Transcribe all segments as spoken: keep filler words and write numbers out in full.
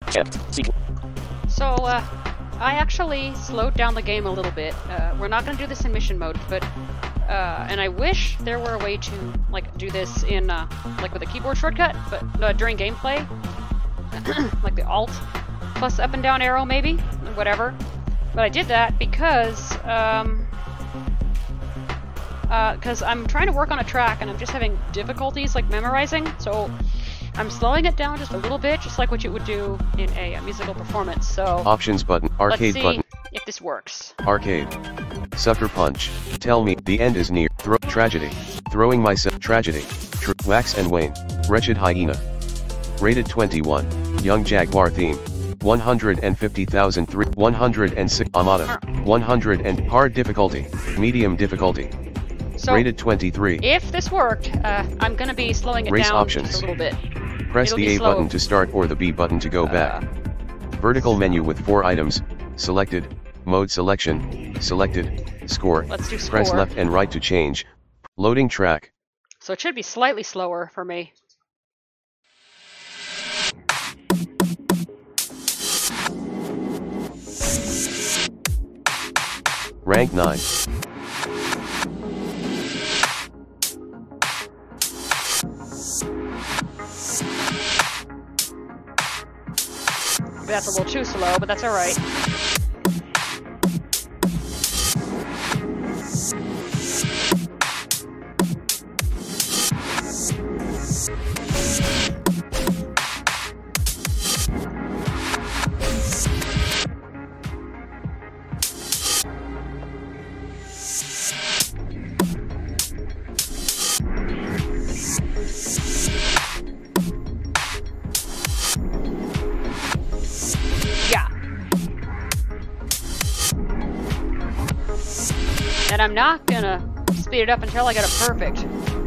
So, uh, I actually slowed down the game a little bit. Uh, we're not gonna do this in mission mode, but, uh, and I wish there were a way to, like, do this in, uh, like with a keyboard shortcut, but, uh, during gameplay. Like the Alt plus up and down arrow, maybe? Whatever. But I did that because, um... because uh, I'm trying to work on a track and I'm just having difficulties like memorizing, so I'm slowing it down just a little bit, just like what you would do in a, a musical performance. So options button, arcade let's see button, if this works. Arcade, sucker punch. Tell me the end is near. Throw tragedy. Throwing myself tragedy. Tr wax and wane. Wretched hyena. Rated twenty-one. Young Jaguar theme. one hundred fifty thousand three. one hundred six. Amada. one hundred and hard difficulty. Medium difficulty. So, rated twenty-three. If this worked, uh, I'm gonna be slowing it Race down options. just a little bit. Press It'll the be A slow. button to start or the B button to go Uh, back. Vertical menu with four items. Selected. Mode selection. Selected. Score. Let's do score. Press left and right to change. Loading track. So it should be slightly slower for me. Rank nine. That's a little too slow, but that's alright. And I'm not gonna speed it up until I get it perfect.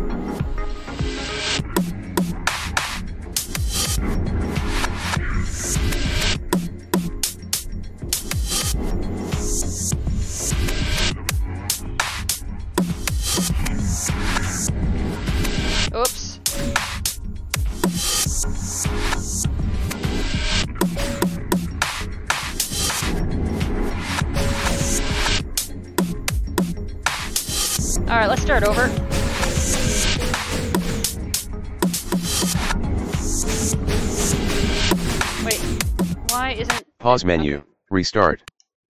Oops. Alright, let's start over. Wait, why isn't... Pause menu. Okay. Restart.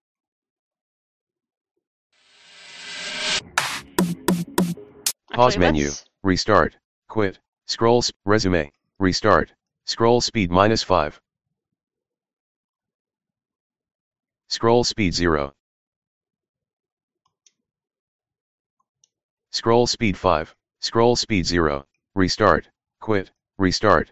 Pause Actually, menu. let's- Restart. Quit. Scroll. s- Resume. Restart. Scroll speed minus five. Scroll speed zero. Scroll speed five. Scroll speed zero. Restart. Quit. Restart.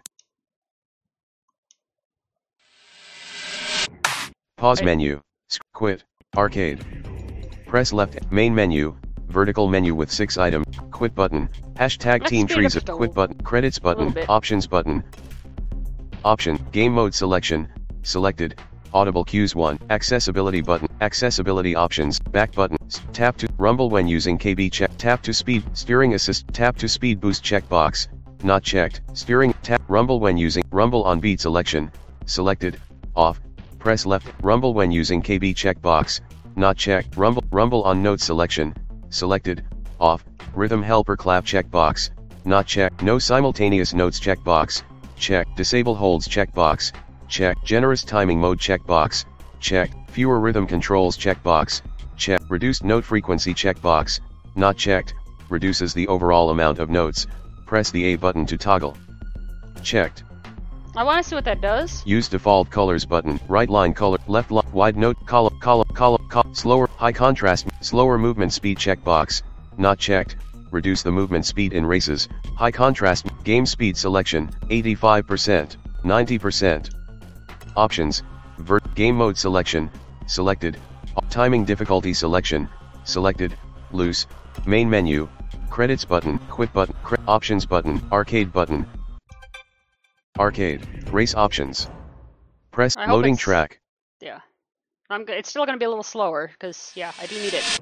Pause Wait. menu. Sc- Quit. Arcade. Press left. Main menu. Vertical menu with six items. Quit button. Hashtag Let's team speed it trees. up just a Quit little- button. Credits button. bit. Options button. Option. Game mode selection. Selected. Audible cues one. Accessibility button. Accessibility options. Back button. S- Tap to rumble when using K B check. Tap to speed. Steering assist. Tap to speed boost checkbox. Not checked. Steering. Tap. Rumble when using. Rumble on beat selection. Selected. Off. Press left. Rumble when using K B checkbox. Not checked. Rumble. Rumble on note selection. Selected. Off. Rhythm helper clap checkbox. Not checked. No simultaneous notes checkbox. Check. Disable holds checkbox. Check. Generous timing mode checkbox. Check. Fewer rhythm controls checkbox. Check. Reduced note frequency checkbox. Not checked. Reduces the overall amount of notes. Press the A button to toggle. Checked. I want to see what that does. Use default colors button. Right line color. Left line. Wide note. Column. Column. Column. Col slower. High contrast. Slower movement speed checkbox. Not checked. Reduce the movement speed in races. High contrast. Game speed selection. eighty-five percent. ninety percent. Options. Vert. Game mode selection. Selected. Timing difficulty selection. Selected. Loose. Main menu. Credits button. Quit button. Cre options button. Arcade button. Arcade. Race options. Press I hope loading it's- track. Yeah. I'm go it's still going to be a little slower, because, yeah, I do need it.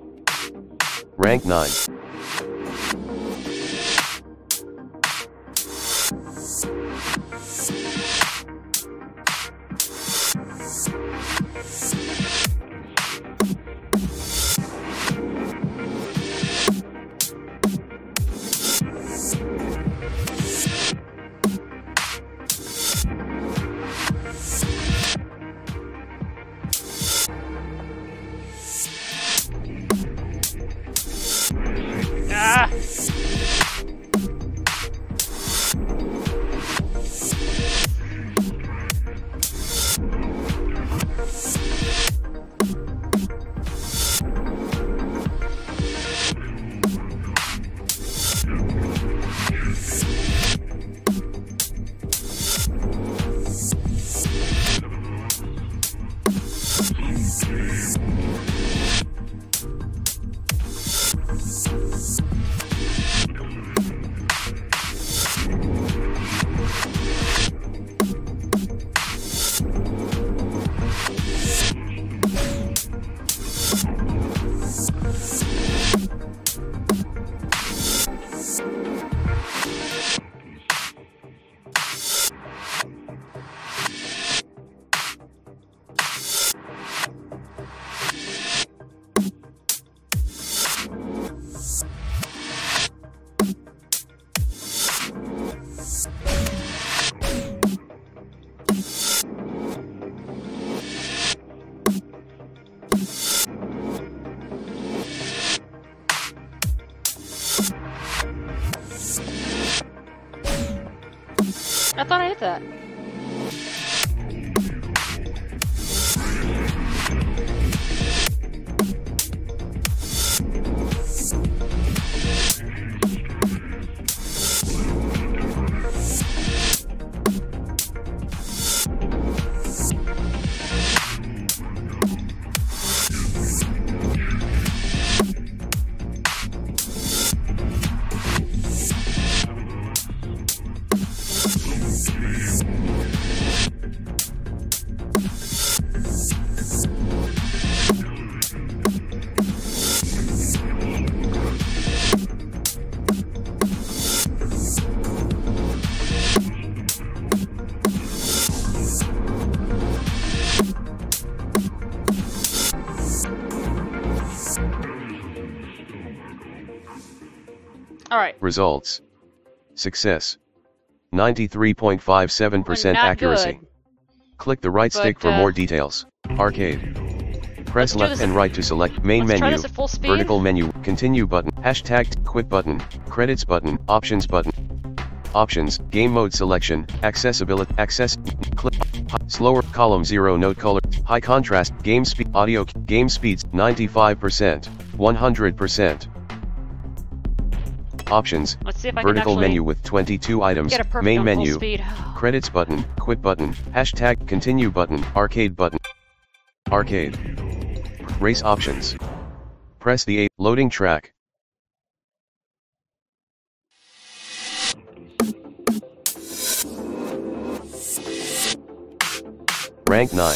Rank nine. Ah! I thought I hit that. All right. Results. Success. ninety-three point five seven percent Not accuracy. good. Click the right But, stick for uh, more details. Arcade. Press do left this and at- right to select main let's try menu, this at full speed. vertical menu, continue button, hashtag, quit button, credits button, options button. Options, game mode selection, accessibility, access, click, slower, column zero note color, high contrast, game speed, audio, game speeds, ninety-five percent, one hundred percent. Options, Let's see if I can vertical actually menu with twenty-two items, get a perfect main on full menu, speed. credits button, quit button, hashtag, continue button, arcade button. Arcade. Race options. Press the A, loading track. Rank nine.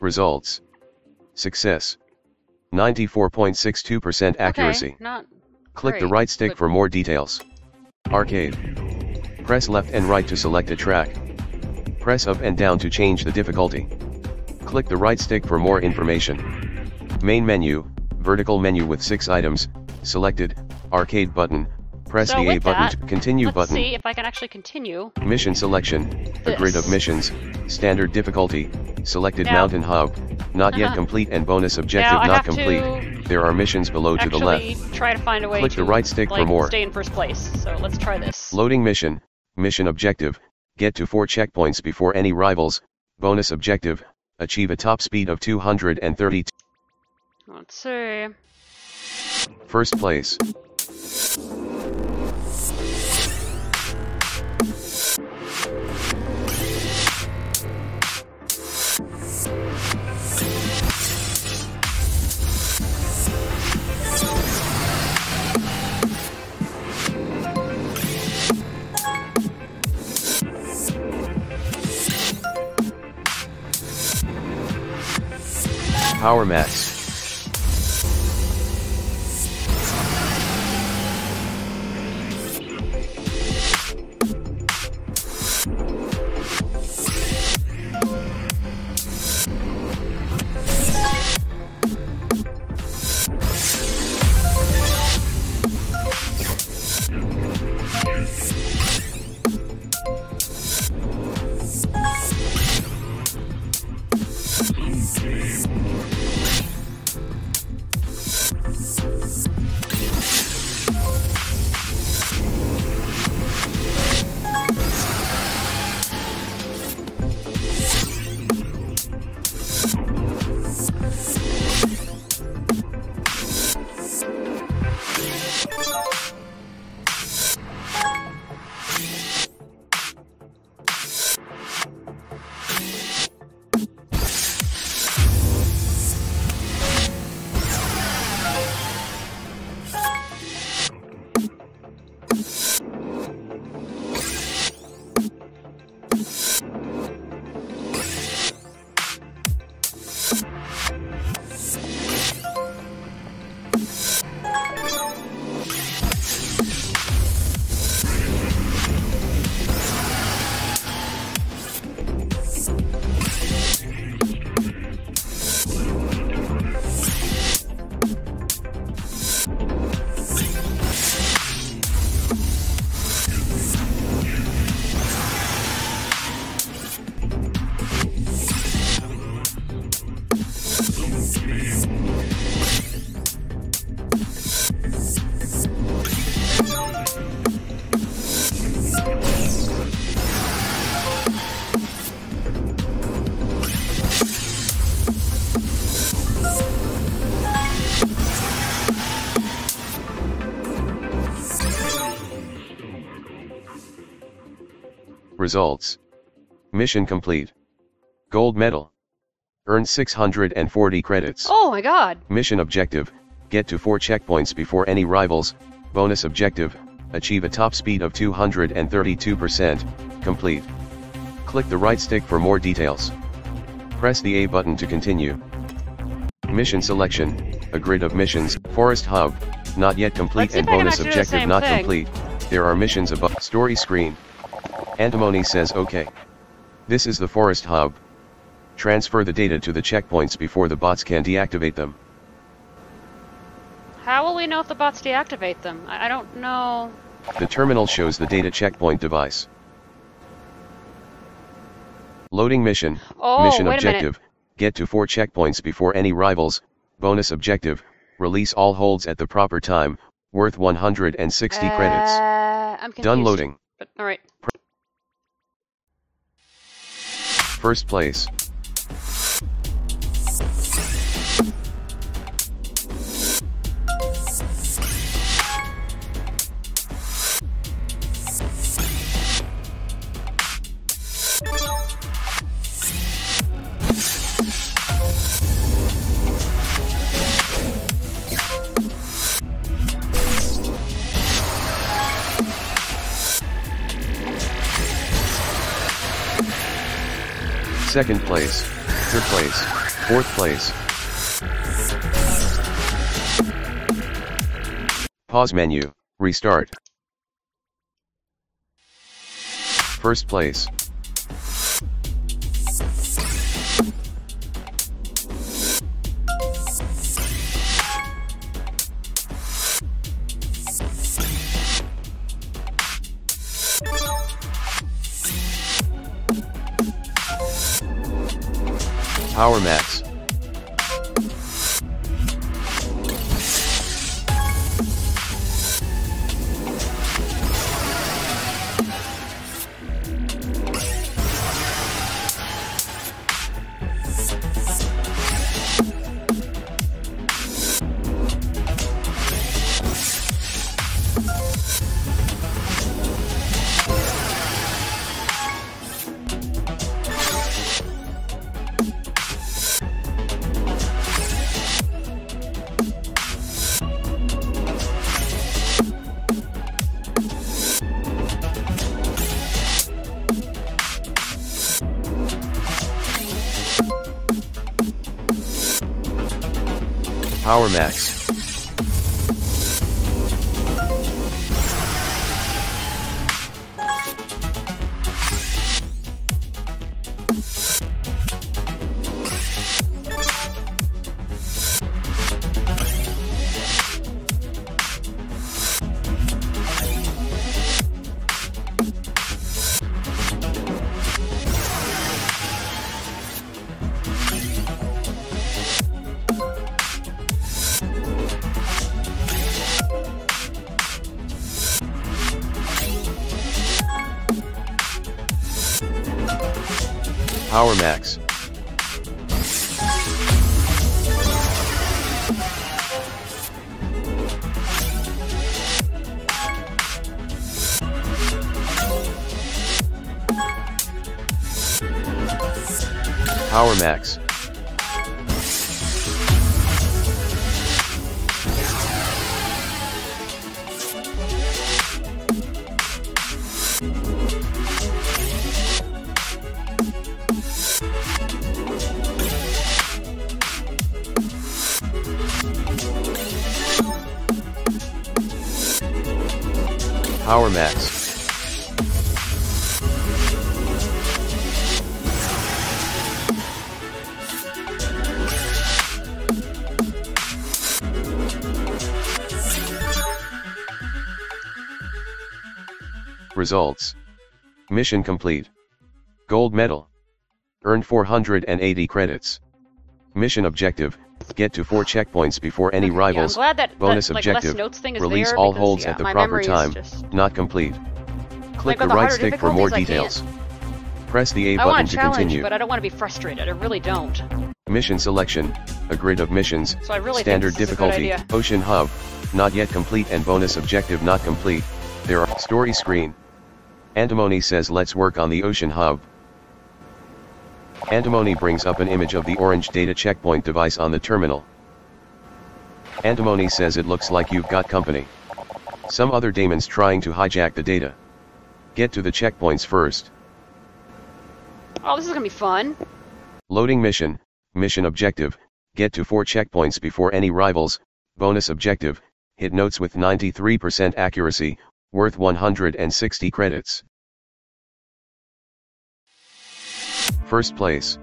Results. Success. ninety-four point six two percent accuracy. Okay, not Click the great, right stick but- for more details. Arcade. Press left and right to select a track. Press up and down to change the difficulty. Click the right stick for more information. Main menu, vertical menu with six items, selected, arcade button, press So the A with button that, to continue Let's button. see if I can actually continue. Mission selection, a grid of This. missions, standard difficulty, selected Now- mountain hub, not yet Uh-huh. complete and bonus objective Now I not have complete. to There are missions below to the left. Actually, try to find a way Click to the right stick for like, more. stay in first place. So let's try this. Loading mission, mission objective, get to four checkpoints before any rivals, bonus objective, achieve a top speed of two hundred thirty. Let's see. First place. Power Max. Results. Mission complete. Gold medal. Earn six hundred forty credits. Oh my god! Mission objective, get to four checkpoints before any rivals. Bonus objective, achieve a top speed of two hundred thirty-two percent, complete. Click the right stick for more details. Press the A button to continue. Mission selection, a grid of missions, forest hub, not yet complete Let's see and if I can bonus actually do the objective same not thing. complete. There are missions above. Story screen. Antimony says okay. This is the forest hub. Transfer the data to the checkpoints before the bots can deactivate them. How will we know if the bots deactivate them? I, I don't know. The terminal shows the data checkpoint device. Loading mission. Oh, Mission wait a objective. Get to four checkpoints before any rivals. Bonus objective. Release all holds at the proper time. Worth one hundred sixty uh, credits. I'm confused. Done loading. But alright. First place. Second place. Third place. Fourth place. Pause menu, restart. First place. Power Max. Power Max. Power Max. Power Max. Power Max. Results. Mission complete. Gold medal. Earned four hundred eighty credits. Mission objective. Get to four checkpoints before any Okay, rivals. yeah, I'm glad that, Bonus that, like, objective. less notes thing is Release there all because, holds yeah, at the my proper memory is time. just- Not complete. Click Like, with the the right harder stick for more difficulties, I details. Press the A I button want to to challenge, continue. but I don't want to be frustrated. I really don't. Mission selection. A grid of missions. So I really Standard think this is a good difficulty. idea. Ocean Hub. Not yet complete and bonus objective not complete. There are story screen. Antimony says let's work on the Ocean Hub. Antimony brings up an image of the orange data checkpoint device on the terminal. Antimony says it looks like you've got company. Some other daemons trying to hijack the data. Get to the checkpoints first. Oh, this is gonna be fun. Loading mission. Mission objective. Get to four checkpoints before any rivals. Bonus objective. Hit notes with ninety-three percent accuracy, worth one hundred sixty credits. First place.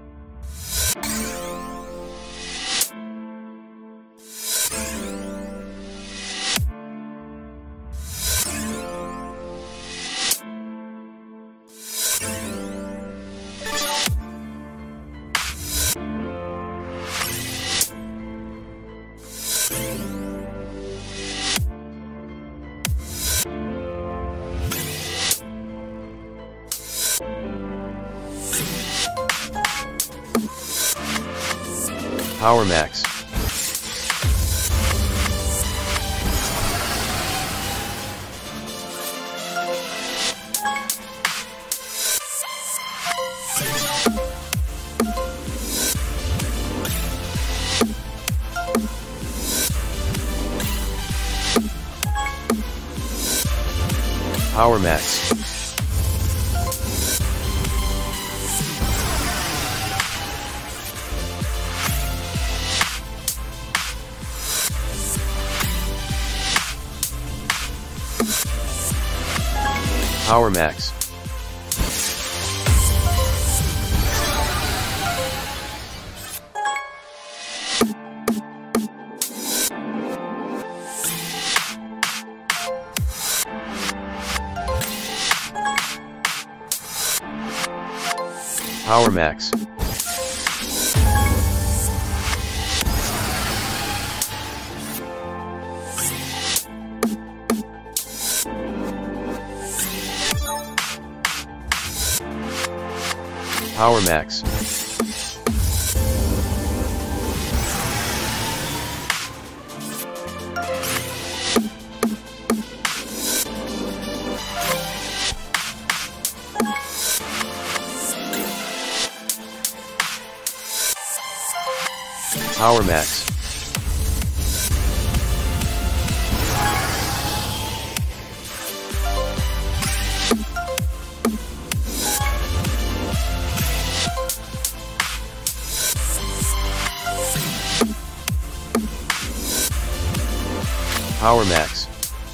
Power Max. Power Max. Power max. Power max. Power max. Power max. Power max.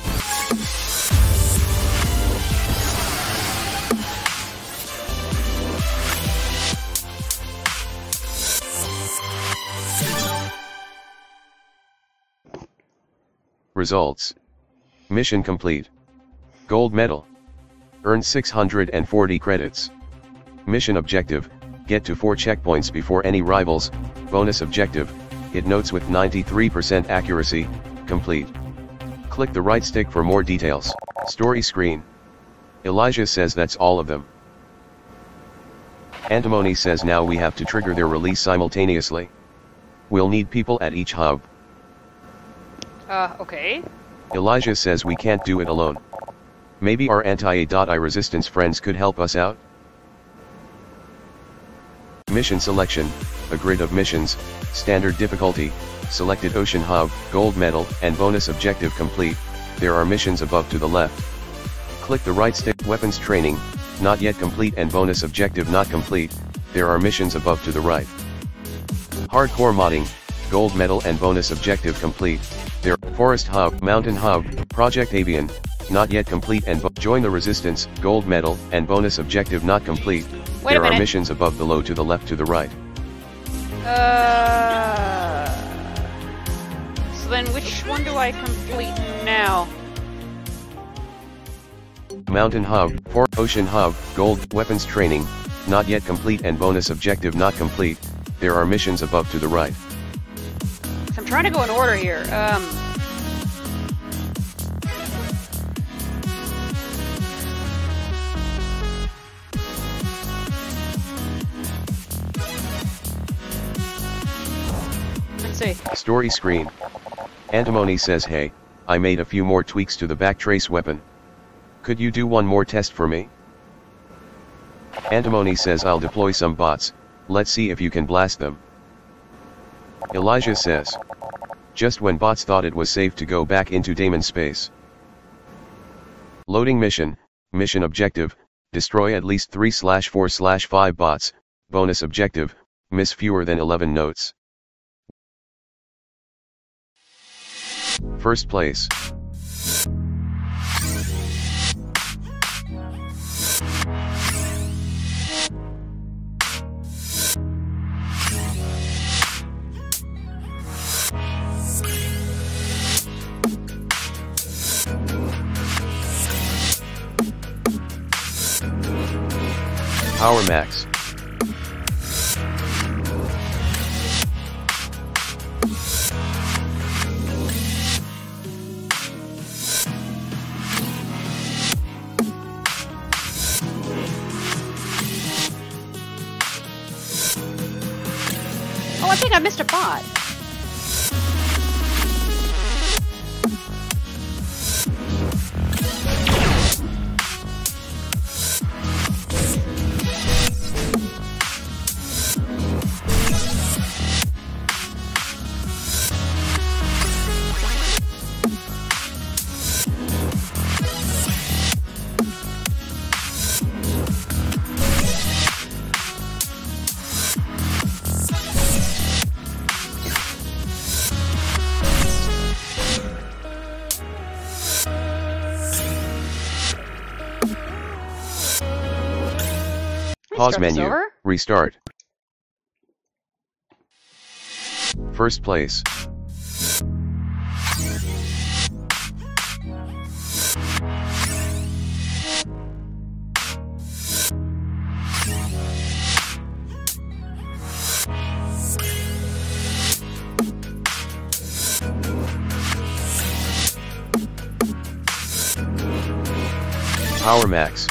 Results. Mission complete. Gold medal. Earned six hundred forty credits. Mission objective, get to four checkpoints before any rivals. Bonus objective, hit notes with ninety-three percent accuracy, complete. Click the right stick for more details. Story screen. Elijah says that's all of them. Antimony says now we have to trigger their release simultaneously. We'll need people at each hub. Uh, okay. Elijah says we can't do it alone. Maybe our anti-A I resistance friends could help us out? Mission selection, a grid of missions, standard difficulty, selected ocean hub, gold medal, and bonus objective complete. There are missions above to the left. Click the right stick, weapons training, not yet complete, and bonus objective not complete. There are missions above to the right. Hardcore modding, gold medal and bonus objective complete. There, forest hub, mountain hub, project avian, not yet complete, and join the resistance, gold medal, and bonus objective not complete. Wait there a minute. are missions above, below, to the left, to the right. Uh. So then, which one do I complete now? Mountain hub, for ocean hub, gold, weapons training, not yet complete, and bonus objective not complete. There are missions above to the right. I'm trying to go in order here. Um. Let's see. Story screen. Antimony says, hey, I made a few more tweaks to the backtrace weapon. Could you do one more test for me? Antimony says, I'll deploy some bots, let's see if you can blast them. Elijah says, just when bots thought it was safe to go back into Daemon space. Loading mission, mission objective, destroy at least three slash four slash five bots, bonus objective, miss fewer than eleven notes. First place. Power max. Oh, I think I missed a bot. Pause start this menu. over? Restart. First place. Power Max.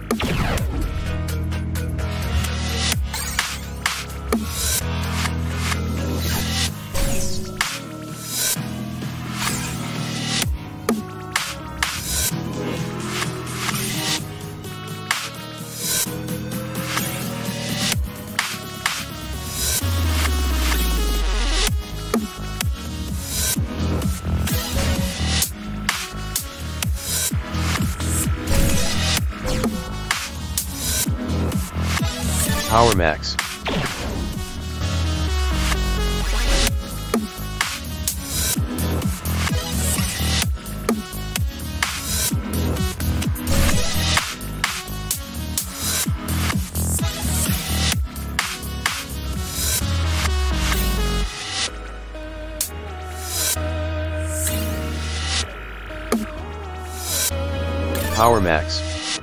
Power Max. Power Max.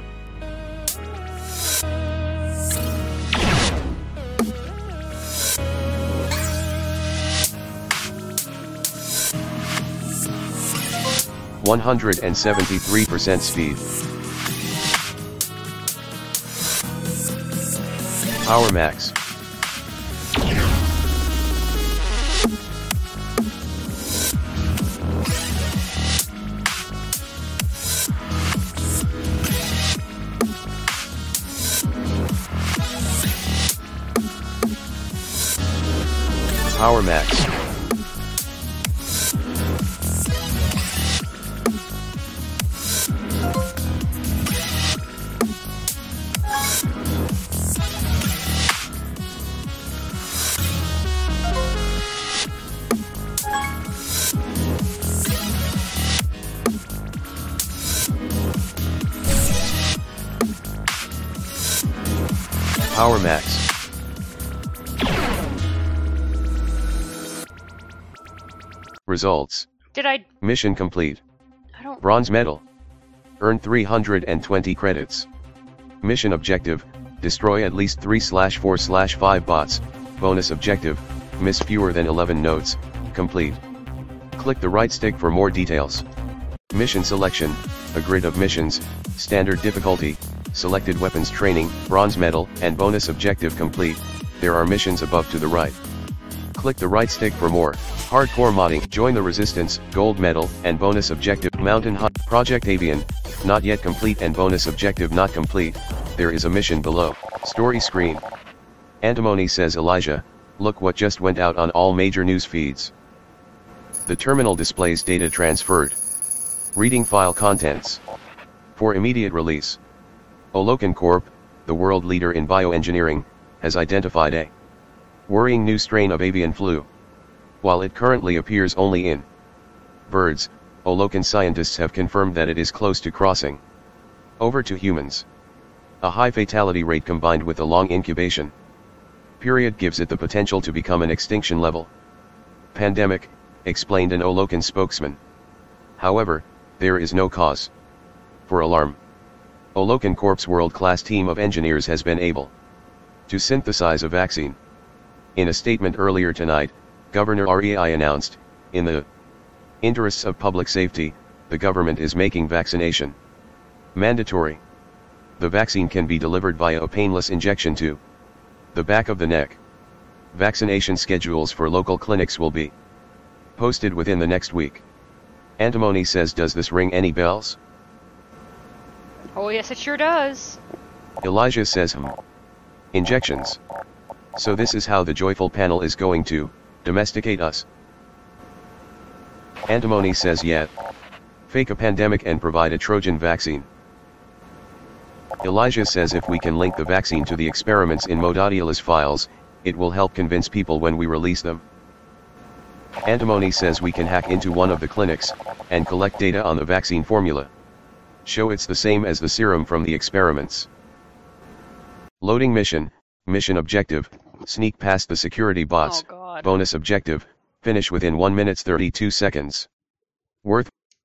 one hundred seventy-three percent speed. Power Max. Power Max. Power Max. Results. Did I... Mission complete. I don't... Bronze medal. Earn three hundred twenty credits. Mission objective, destroy at least three slash four slash five bots. Bonus objective, miss fewer than eleven notes. Complete. Click the right stick for more details. Mission selection, a grid of missions, standard difficulty, selected weapons training, bronze medal, and bonus objective complete. There are missions above to the right. Click the right stick for more. Hardcore modding, join the resistance, gold medal, and bonus objective, mountain hut, Project Avian, not yet complete and bonus objective not complete. There is a mission below. Story screen. Antimony says Elijah, look what just went out on all major news feeds. The terminal displays data transferred. Reading file contents. For immediate release. Olokin Corp, the world leader in bioengineering, has identified a worrying new strain of avian flu. While it currently appears only in birds, Olokin scientists have confirmed that it is close to crossing over to humans. A high fatality rate combined with a long incubation period gives it the potential to become an extinction level pandemic, explained an Olokin spokesman. However, there is no cause for alarm. Olokin Corp's world-class team of engineers has been able to synthesize a vaccine. In a statement earlier tonight, Governor Rei announced, in the interests of public safety, the government is making vaccination mandatory. The vaccine can be delivered via a painless injection to the back of the neck. Vaccination schedules for local clinics will be posted within the next week. Antimony says, does this ring any bells? Oh yes, it sure does. Elijah says, hmm. Injections. So this is how the joyful panel is going to domesticate us. Antimony says, yeah. Fake a pandemic and provide a Trojan vaccine. Elijah says if we can link the vaccine to the experiments in Modadialis files, it will help convince people when we release them. Antimony says we can hack into one of the clinics, and collect data on the vaccine formula. Show it's the same as the serum from the experiments. Loading mission, mission objective, sneak past the security bots, Oh god. bonus objective, finish within one minute thirty-two seconds. Worth.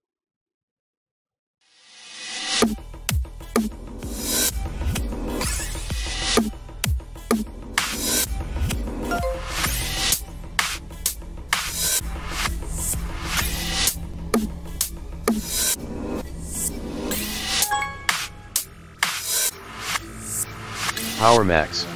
Power Max.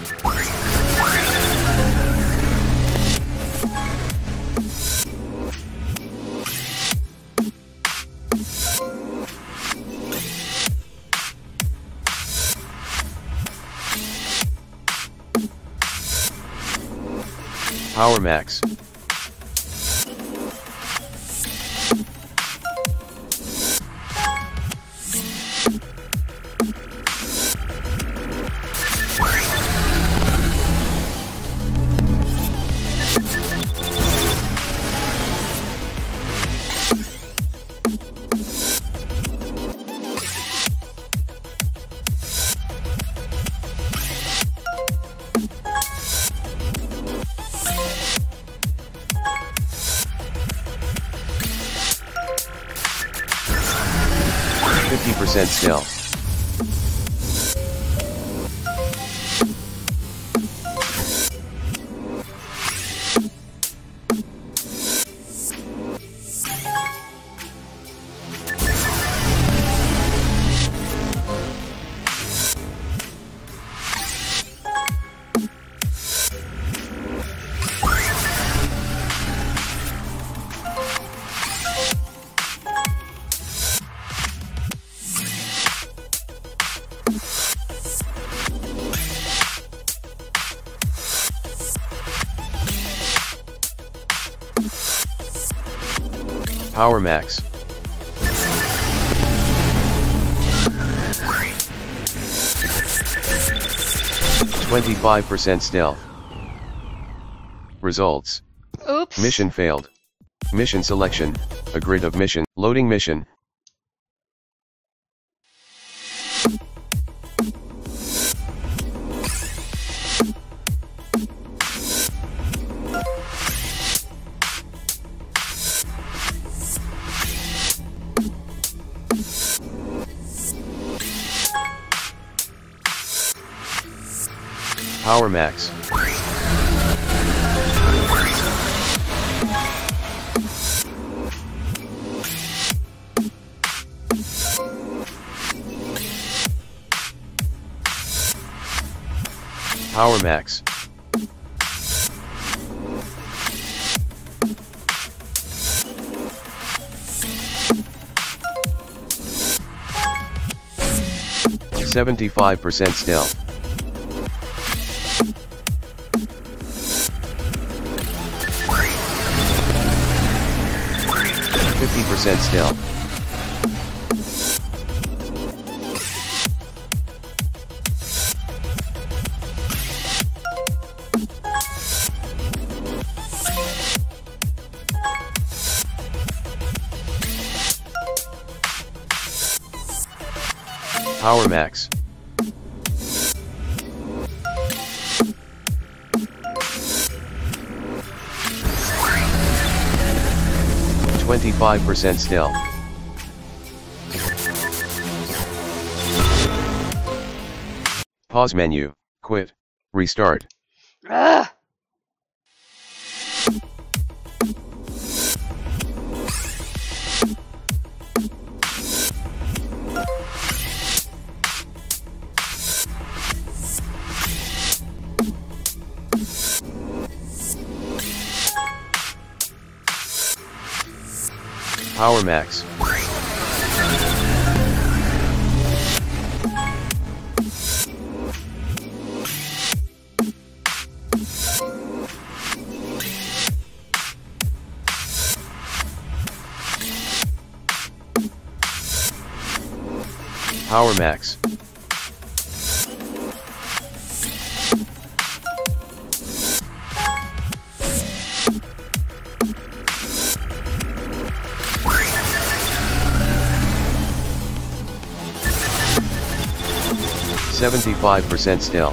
Power Max. fifty percent stealth. Power Max. twenty-five percent stealth. Results. Oops. Mission failed. Mission selection, a grid of mission, loading mission. Power Max. Power Max. seventy-five percent stealth. fifty percent stealth. Power Max. twenty-five percent stealth. Pause menu, quit, restart. Ugh. Power Max. Power Max. seventy-five percent stealth.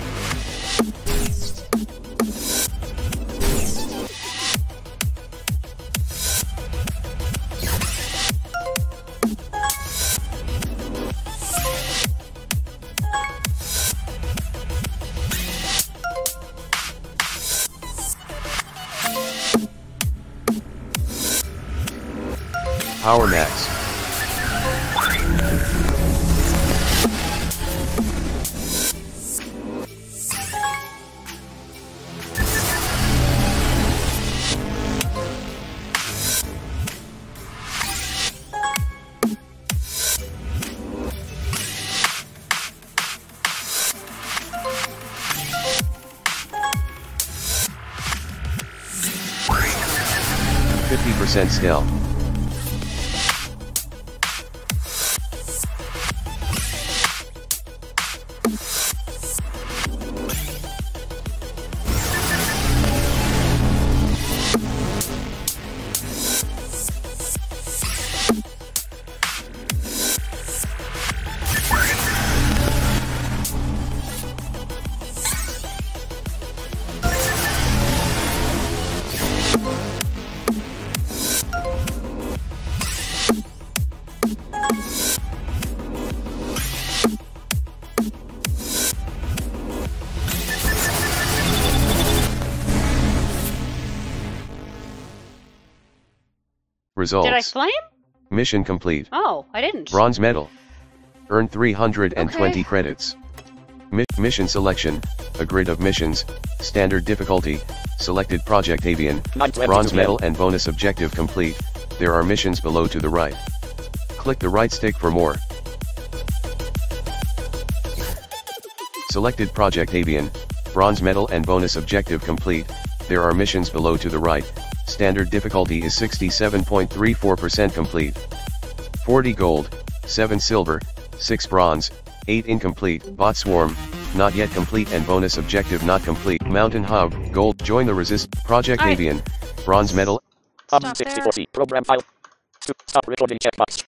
Power max. fifty percent stealth. Results. Did I flame? Mission complete. Oh, I didn't. Bronze medal. Earn three hundred twenty Okay. credits. Mi mission selection. A grid of missions. Standard difficulty. Selected Project Avian. Bronze medal and bonus objective complete. There are missions below to the right. Click the right stick for more. Selected Project Avian. Bronze medal and bonus objective complete. There are missions below to the right. Standard difficulty is sixty-seven point three four percent complete. forty gold, seven silver, six bronze, eight incomplete. Bot swarm, not yet complete, and bonus objective not complete. Mountain hub, gold. Join the resist. Project I- Avian. Bronze medal. Stop Um, there. sixty-four C. Program file. Stop recording checkbox.